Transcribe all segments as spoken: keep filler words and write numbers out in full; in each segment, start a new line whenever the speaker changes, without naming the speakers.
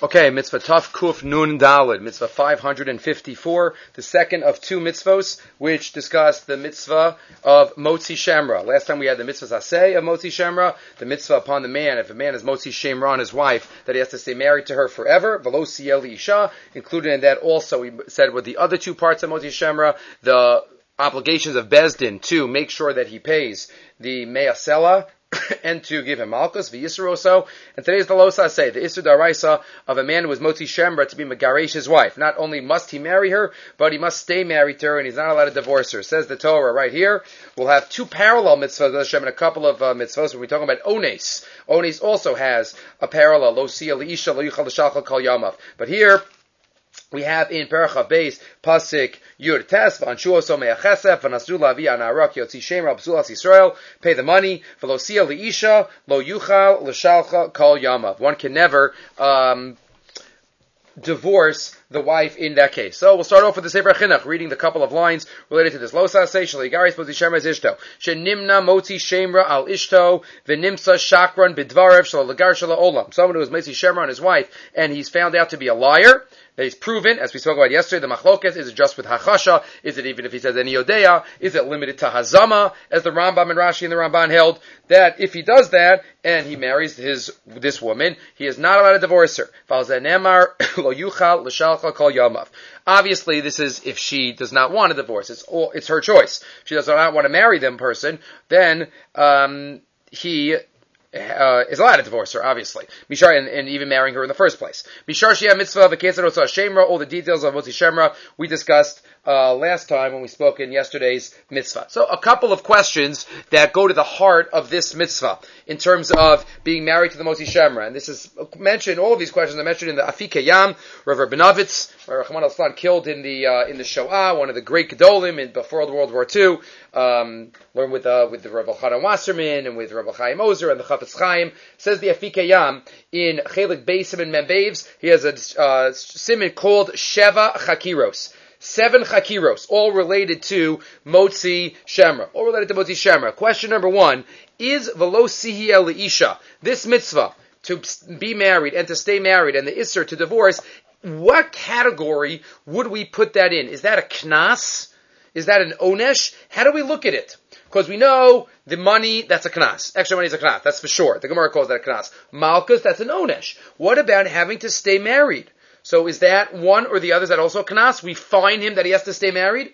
Okay, mitzvah Taf Kuf Nun Daled, mitzvah five hundred fifty-four, the second of two mitzvos, which discuss the mitzvah of Motzi Shemra. Last time we had the mitzvah Aseh of Motzi Shemra, the mitzvah upon the man, if a man is Motzi Shemra on his wife, that he has to stay married to her forever, Velo Siel Isha, included in that also, we said with the other two parts of Motzi Shemra, the obligations of Bezdin to make sure that he pays the Me'asela, and to give him malchus, v'yisroso. And today's the losa say the isur daraisa of a man who is motzi shemra to be megaresh his wife. Not only must he marry her, but he must stay married to her, and he's not allowed to divorce her. Says the Torah right here. We'll have two parallel mitzvahs, Hashem, and a couple of uh, mitzvahs. When we're talking about ones, ones also has a parallel. Lo siya liisha lo yuchal l'shalcha kol yamav. But here we have in Perach Beis Pasik Yud Tes V'anshu Oso Me'achesef V'nasu Lavi Anarak Yotzi Shemra B'Sulas Yisrael. Pay the money. V'lo siya liisha lo yuchal l'shalcha kol yamav. One can never um, divorce the wife in that case. So we'll start off with the Sefer Chinuch, reading the couple of lines related to this. Lo saseh shaligaris motzi shemra is ishto. Shenimna motzi shemra al ishto v'nimsa shakran bidvarev shaligar shala olam. Someone who is motzi shemra on his wife and he's found out to be a liar. That he's proven, as we spoke about yesterday, the machlokes, is it just with hachasha? Is it even if he says any yodea? Is it limited to hazama, as the Rambam and Rashi and the Ramban held? That if he does that, and he marries his, this woman, he is not allowed to divorce her. Obviously, this is if she does not want a divorce. It's all, it's her choice. If she does not want to marry them person, then, um, he, Uh, is allowed to divorce her, obviously. Mishar, and, and even marrying her in the first place. Mishar Shia Mitzvah, V'Ketzar Osa Shemra, all the details of Motzi Shemra we discussed uh, last time when we spoke in yesterday's mitzvah. So a couple of questions that go to the heart of this mitzvah in terms of being married to the Motzi Shemra. And this is mentioned, all of these questions are mentioned in the Afike Yam, Rav Rabinowitz, where Rahman al-Islam killed in the uh, in the Shoah, one of the great Gedolim in before World War Two. Um, learned with uh, with the Rav Elchanan Wasserman and with Rav Chaim Ozer and the Chafetz Chaim. Says the Afike Yam in Chelik Beisim and Membeivs, he has a uh, simon called Sheva Chakiros. Seven Chakiros, all related to Motzi Shemra. All related to Motzi Shemra. Question number one, is Velo Sihi El Isha, this mitzvah, to be married and to stay married, and the Isser to divorce, what category would we put that in? Is that a knas? Is that an onesh? How do we look at it? Because we know the money, that's a knas. Extra money is a knas, that's for sure. The Gemara calls that a knas. Malchus, that's an onesh. What about having to stay married? So is that one or the other? Is that also a knas? We fine him that he has to stay married?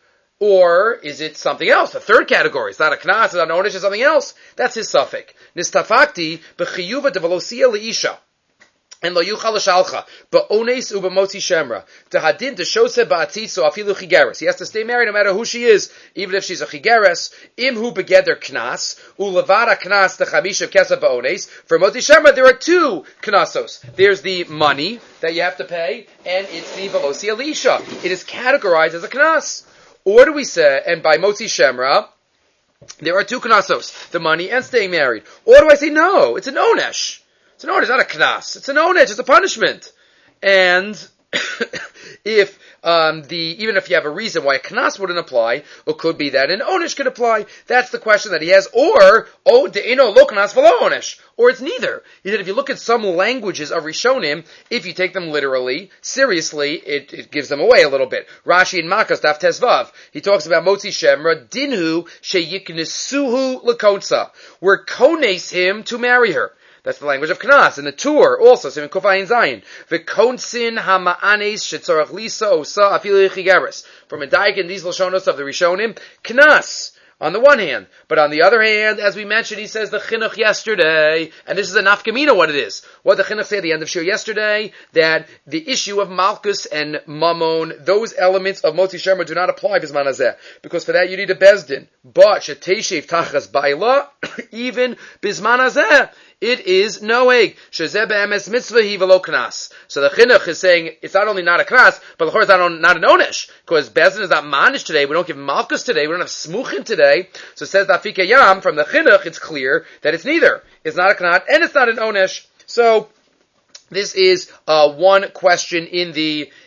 Or is it something else? A third category. It's not a knas, it's not an onesh, it's something else. That's his suffix. Nistafakti, b'chiyuva develosia leisha. And lo yuchal l'shalcha, ba'ones u'b'motzi shemra, tehadin t'shose ba'atitzo afilu chigeres. He has to stay married no matter who she is, even if she's a chigeres. Im hu begeder knas, u'levara knas techamisha kesa ba'ones. For motzi shemra, there are two knasos. There's the money that you have to pay, and it's the velosi elisha. It is categorized as a knas. Or do we say, and by motzi shemra, there are two knasos, the money and staying married. Or do I say no, it's an onesh. It's an onesh, it's not a knas. It's an onesh, it's a punishment. And if um, the even if you have a reason why a knas wouldn't apply, it could be that an onesh could apply. That's the question that he has. Or oh, de'eno lo knas v'lo onesh. Or it's neither. He said if you look at some languages of Rishonim, if you take them literally, seriously, it, it gives them away a little bit. Rashi in Makkos Daf Tezvav, he talks about Motzi Shemra, dinhu sheyiknesuhu lekonsa. We're kones him to marry her. That's the language of Knas. And the Tur, also, Simon Kufayin Zayin. V'konsin hama'anes shetzorach lisa osa afilu chigeres. From a daik in these Lashonos of the Rishonim, Knas, on the one hand. But on the other hand, as we mentioned, he says the Chinuch yesterday, and this is a nafkamina what it is. What the Chinuch say at the end of Shir yesterday, that the issue of Malchus and Mammon, those elements of Motzi Shemra do not apply Bizman Hazeh. Because for that you need a Bezdin. But, Sheteshev Tachas Baila, even Bizman Hazeh, it is noeg. Shezeh be'emes mitzvah hi v'lo knas. So the chinuch is saying it's not only not a knas, but the chor is not, not an onesh. Because Bezdin is not manish today. We don't give malchus today. We don't have smuchin today. So it says the Afike Yam, from the chinuch, it's clear that it's neither. It's not a knat and it's not an onesh. So this is uh, one question in the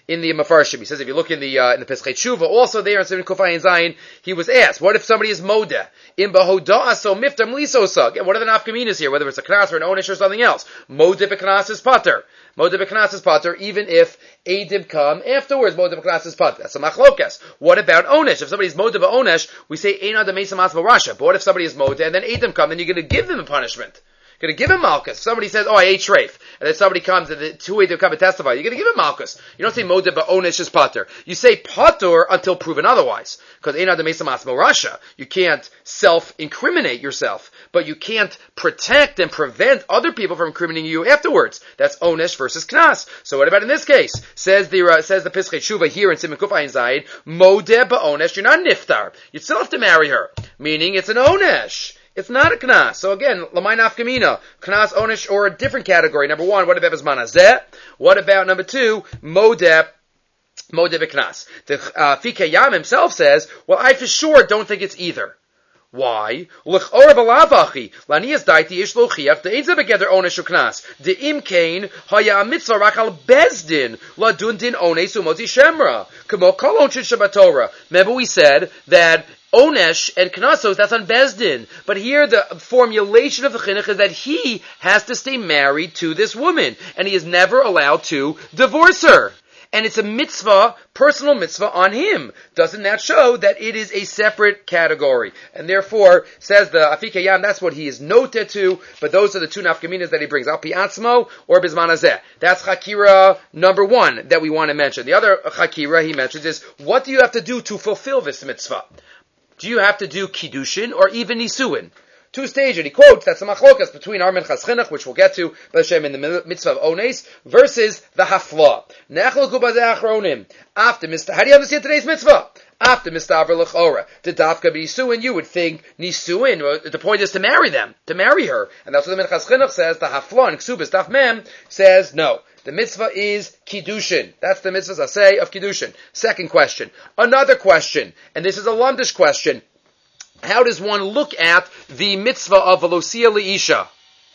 in the Mefarshim. He says if you look in the uh, in the Pesachei Tshuva, also there in Siman Kuf Ayin Zayin, he was asked, what if somebody is Modeh? In Bahodah so miftam lisosa. Again, what are the nafkaminas here? Whether it's a knas or an onish or something else. Modeh b'knas is pater. Modeh b'knas is pater, even if Eidim come afterwards. Modeh b'knas is pater. That's a machlokas. What about onish? If somebody's Modeh b'onesh, we say ein adam meisa mas b'rasha. But what if somebody is Modeh and then Eidim come? Then you're going to give them a punishment. You're going to give him malchus. Somebody says, oh, I ate shreif. And then somebody comes and the two way to come and testify. You're going to give him malchus. You don't say modeh ba'onesh is pater. You say pater until proven otherwise. Because ein adam meisa mas b'rasha. You can't self-incriminate yourself. But you can't protect and prevent other people from incriminating you afterwards. That's onesh versus knas. So what about in this case? Says the uh, says the Pesachei Tshuva here in Siman Kuf Ayin Zayin, modeh ba'onesh, you're not niftar. You still have to marry her. Meaning it's an onesh. It's not a knas. So again, lamay nafkamina, knas, onish, or a different category. Number one, what about bisman hazeh? What about number two, modeh, modeh v'knas? The uh, Fikei Yam himself says, well, I for sure don't think it's either. Why? L'chor b'lavachi lanias daiti ish lochiach de'ein ze begeder onesh uknas de'im kain haya a mitzvah rak al bezdin ladun din ones umoti shemra kamo kol onshid shabbatorah. Remember we said that onesh and knasos, that's on Bezdin. But here the formulation of the chinuch is that he has to stay married to this woman, and he is never allowed to divorce her. And it's a mitzvah, personal mitzvah on him. Doesn't that show that it is a separate category? And therefore, says the Afik Yam, that's what he is noted to, but those are the two nafkaminas that he brings, Al Pi Atzmo or Bizman Hazeh. That's Chakira number one that we want to mention. The other Chakira he mentions is, what do you have to do to fulfill this mitzvah? Do you have to do kiddushin or even nisuin? Two stages. He quotes, that's a machlokas between our Minchas Chinuch, which we'll get to, B'Hashem, in the mitzvah of ones, versus the hafla. Nechloku b'zeh achronim. After Mister, how do you understand today's mitzvah? After Mistaver l'chora, to dafka b'nisuin, you would think nisuin, the point is to marry them, to marry her. And that's what the Minchas Chinuch says, the hafla, and Ksubis Daf Mem, says no. The mitzvah is kiddushin. That's the mitzvah's asay of kiddushin. Second question. Another question, and this is a lumdish question. How does one look at the mitzvah of velosia leisha?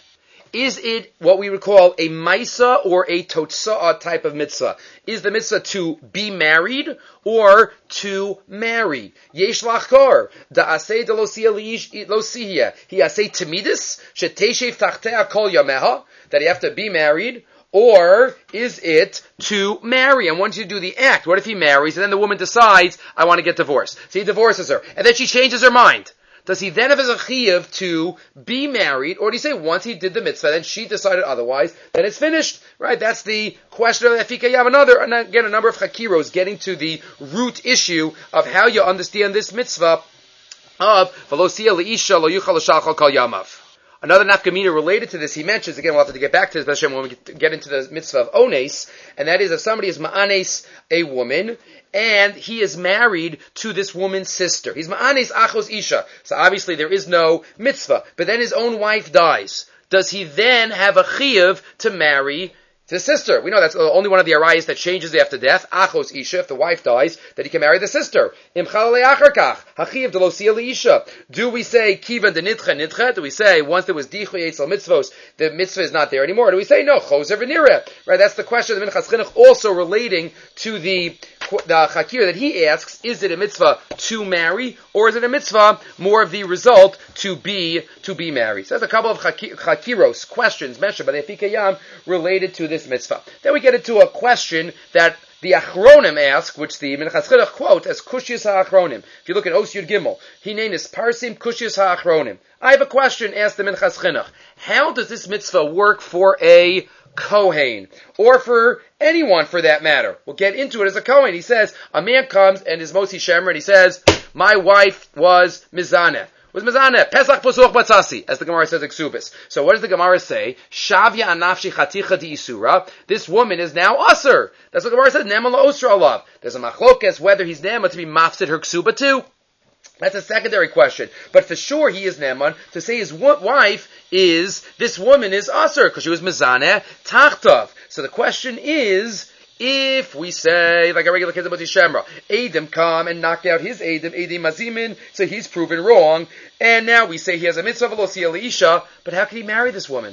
Is it what we would call a maisa or a totsa'ah type of mitzvah? Is the mitzvah to be married or to marry? Yesh lachkor da'asei delosia leisha he asei timidus sheteshev tachtea kol yameha, that you have to be married. Or is it to marry? And once you do the act, what if he marries and then the woman decides, I want to get divorced? So he divorces her. And then she changes her mind. Does he then have a chiyuv to be married? Or do you say once he did the mitzvah, then she decided otherwise, then it's finished? Right? That's the question of the Afik Yam. Another, and again, a number of chakiros getting to the root issue of how you understand this mitzvah of velosia leisha lo yuchal l'shachal kol yamav. Another nafkamina related to this, he mentions, again, we'll have to get back to this when we get into the mitzvah of ones, and that is if somebody is ma'anes, a woman, and he is married to this woman's sister. He's ma'anes achos isha. So obviously there is no mitzvah. But then his own wife dies. Does he then have a chiyuv to marry his sister? We know that's only one of the arayos that changes after death. Achos isha, if the wife dies, that he can marry the sister. Im chalale acharkach, hachiv delosia leisha. Do we say kivan de nidcha nidcha? Do we say once there was dichu yetzel mitzvos, the mitzvah is not there anymore? Or do we say no, choser v'nireh? Right, that's the question of the Minchas Chinuch, also relating to the the chakir that he asks, is it a mitzvah to marry, or is it a mitzvah more of the result to be to be married? So there's a couple of chakiros, questions mentioned by the Afik Yam related to this mitzvah. Then we get into a question that the Achronim ask, which the Minchas Chinuch quote as Kushiyas HaAchronim. If you look at Os Yud Gimel, he named this Parsim Kushiyas HaAchronim. I have a question, asked the Minchas Chinuch. How does this mitzvah work for a Kohen, or for anyone for that matter? We'll get into it as a Kohen. He says, a man comes and is Mosi Shemer, and he says, my wife was Mizaneh. Was Mizaneh, Pesach Posuch Batzasi, as the Gemara says in Ksubis. So what does the Gemara say? Shavya anafshi chaticha di isura. This woman is now usher. That's what the Gemara says, Nema la osra alav. There's a machlokes whether he's Nema to be mafsid her ksuba too. That's a secondary question. But for sure he is Neman to say his wife is, this woman is Aser, because she was Mizaneh Tachtov. So the question is, if we say, like a regular kid about Shemra, Adam come and knocked out his Adam, Adam Mazimin, so he's proven wrong, and now we say he has a mitzvah velosia leisha, but how can he marry this woman?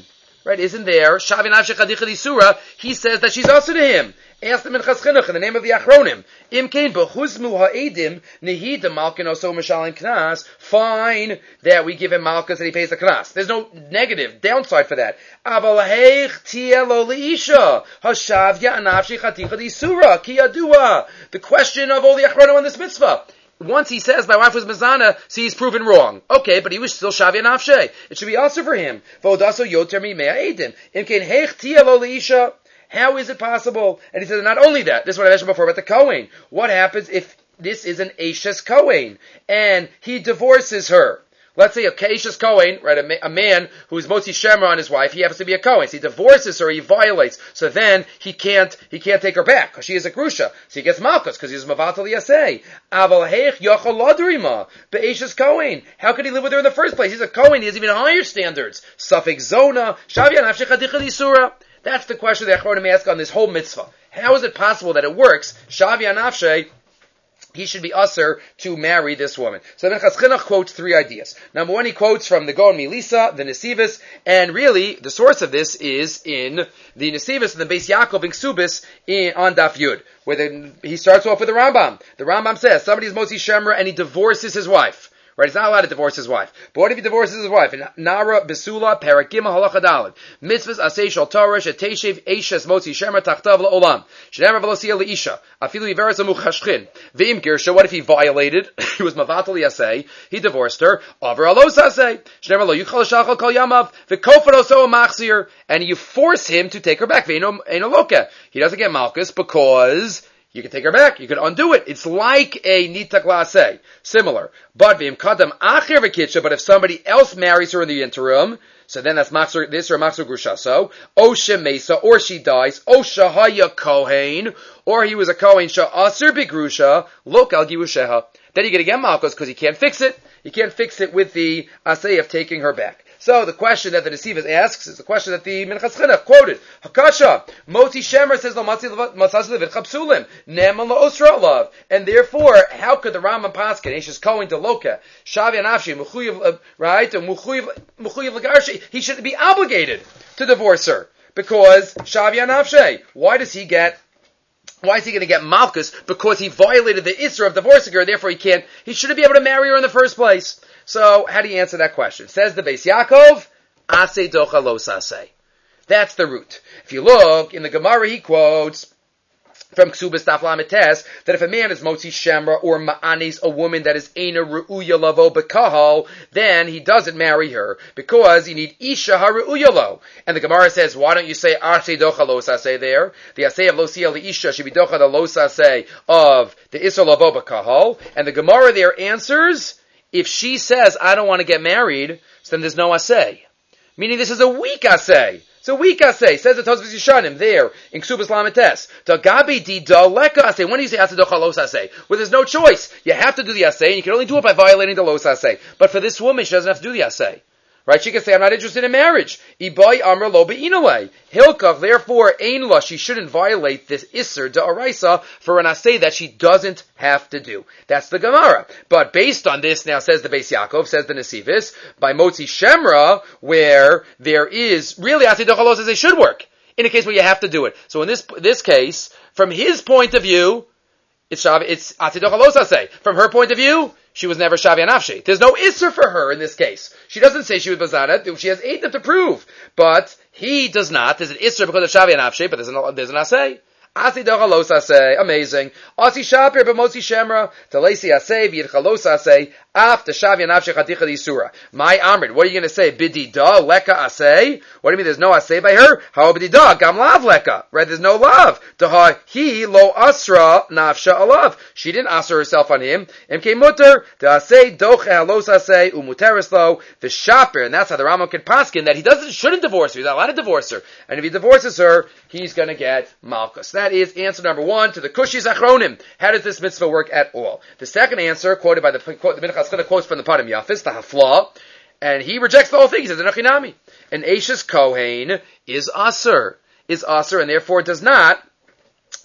right? Isn't there? Shavi Nafshe Chadicha Disura, he says that she's also to him. Ask them in Chas Chinuch in the name of the Achronim. Im Kain B'chuzmu Ha'edim Nehida Malkin Oso Mishalim Knas. Fine that we give him Malchus and he pays the Knas. There's no negative downside for that. Aval Heich Tielo Leisha Hashavya Anafshi Chaticha Disura Ki Yadua. The question of all the Achronim on this mitzvah. Once he says my wife was Mazana, see he's proven wrong. Okay, but he was still Shavya Nafshe. It should be also for him. V'odaso Yoter Mi Mea Edim. Im Kain Heich Tielo Leisha. How is it possible? And he says, not only that, this is what I mentioned before about the Kohen. What happens if this is an Ashes Kohen and he divorces her? Let's say a Ashes Kohen, right, a, ma- a man who's Motzi Shemra on his wife, he happens to be a Kohen. So he divorces her, he violates. So then he can't, he can't take her back because she is a Grusha. So he gets Malchus because he's Mavatal Yaseh. Aval Heich Yochel Lodrima, Be'ashes Kohen. How could he live with her in the first place? He's a Kohen, he has even higher standards. Safek Zona, Shavya Nafshech Chadicha Disura. That's the question the Achronim ask on this whole mitzvah. How is it possible that it works? Shavya Nafshe, he should be usher to marry this woman. So then Chas Chinuch quotes three ideas. Number one, he quotes from the Gaon Milisa, the Nesivis, and really the source of this is in the Nesivis and the Beis Yaakov in Ksubis in, on Daf Yud, where the, he starts off with the Rambam. The Rambam says somebody's Motzi Shemra and he divorces his wife. Right, he's not allowed to divorce his wife. But what if he divorces his wife? In Nara Besula Parakima Halacha Daled. Mitzvahs Asay Shal Torah Sheteshev Eishes Motzi Shemer Tachtav LaOlam. Shenemer Velosia LeIsha. Afilu Iveres Amuchashchin. Ve'im Girsha. What if he violated? He was Mavatal Yaseh. He divorced her. Over Alos Asay. Shenemer Lo Yuchal Shachal Kol Yamav. Ve'kofar Oso Machzir. And you force him to take her back. Ve'ino Loka. He doesn't get Malchus because you can take her back. You can undo it. It's like a nitak la'aseh. Similar. But v'im kadam acher v'kitcha, but if somebody else marries her in the interim, so then that's machzor, this or machzor grushaso, o shemesa, or she dies, o shahaya kohen, or he was a kohen, sha'aser b'grusha, lok al giwusheha. Then you're going to get malchus because he can't fix it. He can't fix it with the aseh of taking her back. So the question that the Nesivas asks is the question that the Minchas Chinuch quoted. Hakasha, Moti Shemer says, Lo matzaz levit chapsulim, ne'eman la'osra alav. And therefore, how could the Rambam Paskin, Eishes Kohen to Loka, Shavya Nafshi, Mechuyev, right, Mechuyev Lagarshi, he should be obligated to divorce her. Because Shavya Nafshi, why does he get Why is he going to get Malchus? Because he violated the Isra of divorcing her, therefore he can't, he shouldn't be able to marry her in the first place. So, how do you answer that question? Says the Beis Yaakov, Aseh docha lo saseh. That's the root. If you look, in the Gemara he quotes from Ksubas Daf Lamed Tes, that if a man is Motzi Shemra or Ma'anis, a woman that is Eina Ru'uya Lavo Bekahal, then he doesn't marry her, because you need Isha HaRu'uya Lo. And the Gemara says, why don't you say Aseh docha lo saseh there? The Aseh of Lo Sia Isha should be docha the Lo saseh of the Isra Lavo Bekahal. And the Gemara there answers, if she says, I don't want to get married, so then there's no asay. Meaning this is a weak asay. It's a weak asay. Says the Tosfos Yishanim there in Ksubas Lamed Tes. Dagabi di daleka asay. When do you say asay docha los asay? Well, there's no choice. You have to do the asay, and you can only do it by violating the los asay. But for this woman, she doesn't have to do the asay. Right? She can say, I'm not interested in marriage. Ibai amr lo be'inalei. Hilkach, therefore, ein la, she shouldn't violate this isser da'araisa for an asay that she doesn't have to do. That's the Gemara. But based on this, now says the Beis Yaakov, says the Nesivis, by Motzi Shemra, where there is, really asay dochalos as they should work, in a case where you have to do it. So in this, this case, from his point of view, it's Shav, it's asay dochalos asay. From her point of view, she was never Shavya Nafshi. There's no Isser for her in this case. She doesn't say she was Bazana. She has eight to prove. But he does not. There's an Isser because of Shavya Nafshi, but there's an, there's an Asay. Asi dochalos asay, amazing. Asi shapir b'motzi shemra, talesi asay v'yidchalos asay, af t'shavya nafshe chaticha d'isura. My Amrit, what are you going to say? Bidida leka asay? What do you mean there's no asay by her? How bidida gam lav leka? Right, there's no love. Taha he lo asra nafsha alav. She didn't asra herself on him. Imke mutter asay doche halos asay umuteres lo v'shapir, and that's how the Rambam can paskin that he doesn't shouldn't divorce her. He's not allowed to divorce her, and if he divorces her, he's going to get malchus. That is answer number one to the Kushis Achronim. How does this mitzvah work at all? The second answer, quoted by the, quote, the Minchas Chinuch quotes from the Padim Yafis, the Hafla, and he rejects the whole thing. He says, Enochinami. An Ashes Kohen is Aser, is Aser, and therefore does not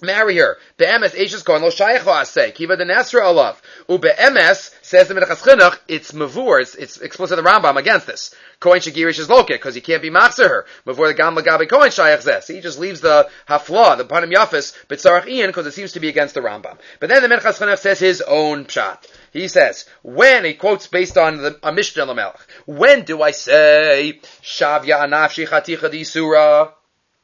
marry her. Be'emes eishes kohen lo shayach la'aseh kiva denesra alav. Ube'emes says the Minchas Chinuch, it's mavur, it's, it's explicit the Rambam against this. Kohen shegirish is lokit because he can't be machzer her. Mavur the gam lagabe kohen shayach zeh. So he just leaves the hafla, the panim yafis, b'tzarach ian because it seems to be against the Rambam. But then the Minchas Chinuch says his own pshat. He says, when, he quotes based on the a Mishnah Lamelech, when do I say, Shavya anafshi chaticha disura,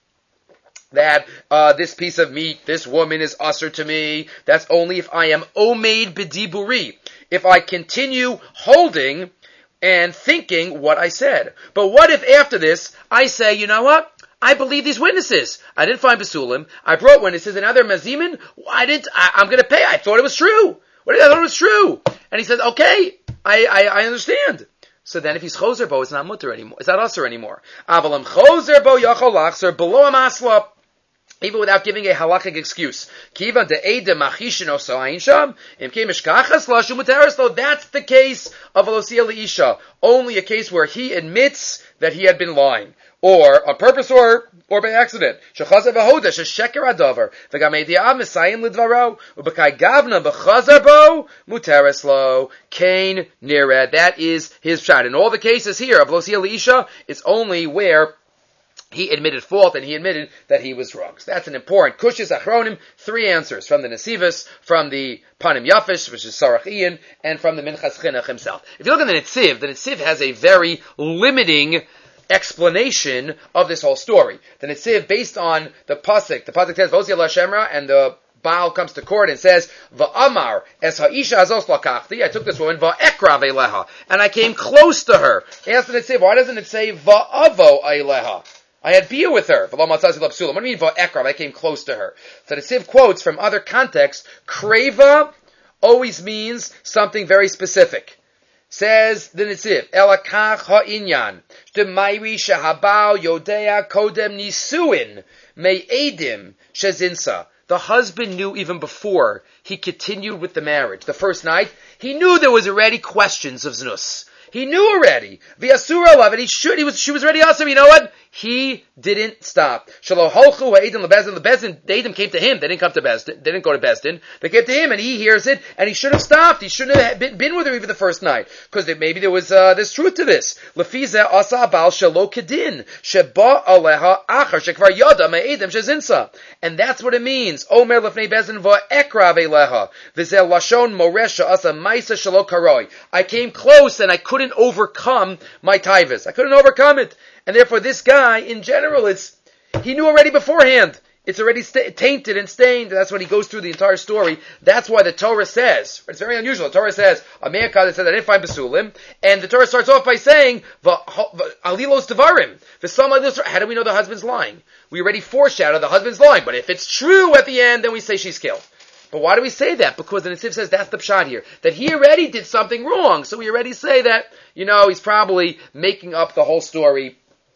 that uh, this piece of meat, this woman is usher to me, that's only if I am omeid b'diburi, if I continue holding and thinking what I said. But what if after this, I say, you know what? I believe these witnesses. I didn't find Basulim. I brought witnesses and other mazimin. I didn't, I, I'm gonna pay. I thought it was true. What did I thought it was true? And he says, okay, I, I, I understand. So then if he's choser bo, it's not mutter anymore. It's not usher anymore. Avalam choser bo yachol lachser below a masla. Even without giving a halachic excuse. Kiva de ede machishin oso ayin sham. Im ke mishkachas lashu muteres lo. That's the case of Alosia Leisha. Only a case where he admits that he had been lying. Or on purpose or or by accident. Shechazer v'hoda shesheker adavar. V'gam edi'ah misayim lidvaro. U'b'kai gavna b'chazer bo muteres lo. Kain nired. That is his shot. In all the cases here of Alosia Leisha, it's only where he admitted fault, and he admitted that he was wrong. So that's an important Kushis Achronim, three answers from the Nesivus, from the Panim Yafish, which is Sarach Ian, and from the Minchas Chinuch himself. If you look at the Netziv, the Netziv has a very limiting explanation of this whole story. The Netziv, based on the Pasuk, the Pasuk says, Vozi Allah Shemra, and the Baal comes to court and says, Va'amar, es ha'isha azos lakachti, I took this woman, va'ekra ve'leha, and I came close to her. Ask the Netziv, why doesn't it say, Va'avo eileha? I had beer with her. What do you mean, va'ekrav? I came close to her. So the Siv quotes from other contexts, kreva always means something very specific. Says the Netziv, elakach ha'inyan, sh'demayri shehabal yodea kodem nisuin, me'edim shezinsa. The husband knew even before he continued with the marriage. The first night, he knew there was already questions of znus. He knew already. V'yasura love, and he should. He was. She was ready. Also, you know what? He didn't stop. Shalo holchu ha'edim lebezin. Lebezin. The Edom came to him. They didn't come to Bezdin. They didn't go to Bezdin. They came to him, and he hears it. And he should have stopped. He shouldn't have been, been with her even the first night, because maybe there was uh, there's truth to this. Lefize asa abal shalo kedin sheba aleha achar shekvar yada me'edim shezinsa. And that's what it means. Omer lefnei Bezdin va'ekra ve'leha v'zel lashon moresha asa ma'isa shalo karoi. I came close, and I couldn't couldn't overcome my taivas. I couldn't overcome it. And therefore this guy, in general, it's, he knew already beforehand. It's already st- tainted and stained. That's when he goes through the entire story. That's why the Torah says, it's very unusual, the Torah says, a me'akad, it says, I didn't find Basulim. And the Torah starts off by saying, alilos devarim. How do we know the husband's lying? We already foreshadowed the husband's lying. But if it's true at the end, then we say she's killed. But why do we say that? Because the Netziv says that's the pshat here. That he already did something wrong. So we already say that, you know, he's probably making up the whole story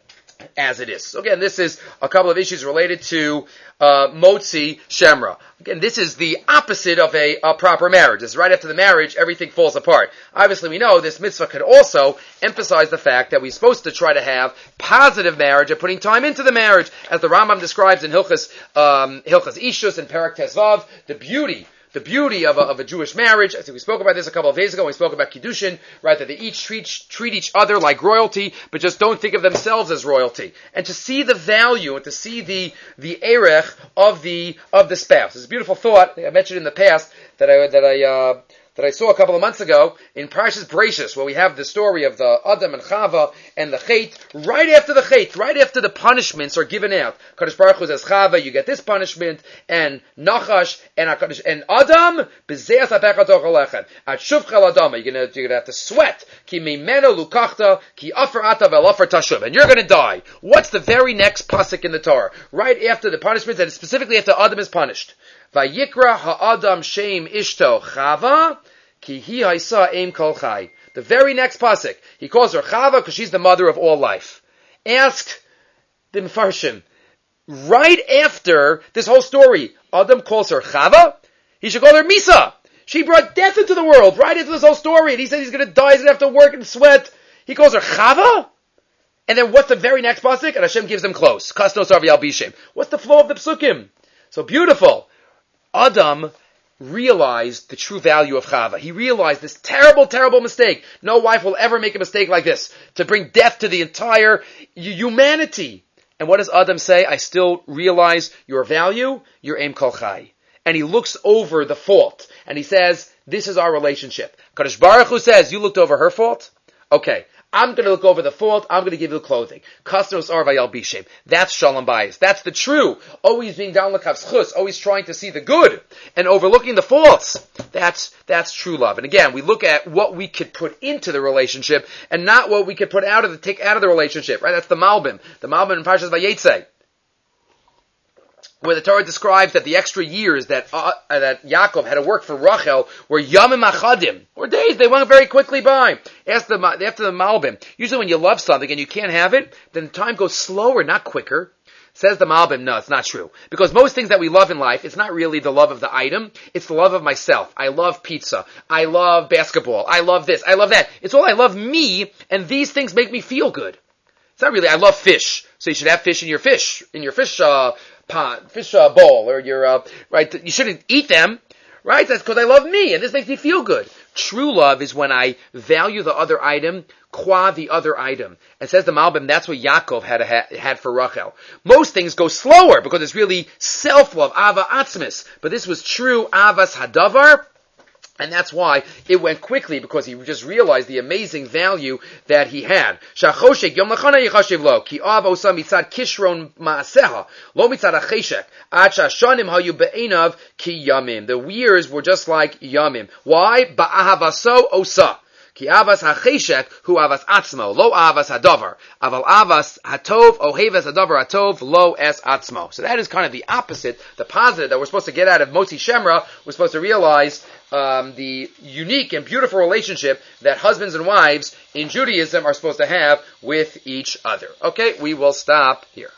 as it is. So again, this is a couple of issues related to uh, Motzi Shemra. Again, this is the opposite of a, a proper marriage. It's right after the marriage, everything falls apart. Obviously, we know this mitzvah could also emphasize the fact that we're supposed to try to have positive marriage and putting time into the marriage, as the Rambam describes in Hilchas um, Hilchas Ishus and Perek Tezvav, the beauty. The beauty of a, of a Jewish marriage. I think we spoke about this a couple of days ago when we spoke about Kiddushin, right? That they each treat, treat each other like royalty, but just don't think of themselves as royalty. And to see the value and to see the, the erech of the, of the spouse. It's a beautiful thought. I mentioned in the past that I, that I, uh, that I saw a couple of months ago in Parashas Bereishis, where we have the story of the Adam and Chava and the Chet. Right after the Chet, right after the punishments are given out, Kadosh Baruch Hu says, Chava, you get this punishment, and Nachash and and Adam, B'zeas haPechad Tochalechem, At Shuvchel Adam, you're gonna you're gonna have to sweat, Ki Mimena Lukachta, Ki Afer Ata Ve'Afer Tashuv, and you're gonna die. What's the very next pasuk in the Torah? Right after the punishments, and specifically after Adam is punished. Vayikra ha'adam shem ishto Chava, ki hi haisa aim kol chai. The very next pasuk, he calls her Chava because she's the mother of all life. Asked the Mefarshim, right after this whole story, Adam calls her Chava, he should call her Misa. She brought death into the world right after this whole story, and he said he's going to die, he's going to have to work and sweat. He calls her Chava? And then what's the very next pasuk? And Hashem gives them close. Kasnos Arvi Al Bishem. What's the flow of the psukim? So beautiful. Adam realized the true value of Chava. He realized this terrible, terrible mistake. No wife will ever make a mistake like this, to bring death to the entire humanity. And what does Adam say? I still realize your value, your Eim Kol Chai. And he looks over the fault, and he says, this is our relationship. Kadosh Baruch Hu says, you looked over her fault? Okay. I'm going to look over the fault. I'm going to give you the clothing. Kastos ar vayal bishem. That's shalom bayis. That's the true. Always being down l'kav zchus. Always trying to see the good and overlooking the faults. That's that's true love. And again, we look at what we could put into the relationship and not what we could put out of the take out of the relationship. Right? That's the Malbim. The Malbim in Parshas Vayetze, where the Torah describes that the extra years that uh, uh, that Yaakov had to work for Rachel were yamim achadim, or days. They went very quickly by. After the, after the Malbim, usually when you love something and you can't have it, then time goes slower, not quicker. Says the Malbim, no, it's not true. Because most things that we love in life, it's not really the love of the item, it's the love of myself. I love pizza. I love basketball. I love this. I love that. It's all I love me, and these things make me feel good. It's not really, I love fish, so you should have fish in your fish, in your fish, uh, pot, fish uh, bowl, or your, uh, right, you shouldn't eat them, right? That's because I love me, and this makes me feel good. True love is when I value the other item, qua the other item. And says the Malbim, that's what Yaakov had, a, had for Rachel. Most things go slower, because it's really self-love, ava atzmis. But this was true avas hadavar, and that's why it went quickly, because he just realized the amazing value that he had. Shachoshek yom lachana yichashiv lo, ki av osa mitzad kishron ma'aseha, lo mitzad acheshek, ad shashanim hayu be'enav ki yamim. The years were just like yamim. Why? Ba'ahavaso osa. Ki avas hacheshek hu avas atzmo, lo avas hadavar. Aval avas hatov, ohevas hadavar hatov, lo es atzmo. So that is kind of the opposite, the positive that we're supposed to get out of Motzi Shemra. We're supposed to realize um, the unique and beautiful relationship that husbands and wives in Judaism are supposed to have with each other. Okay, we will stop here.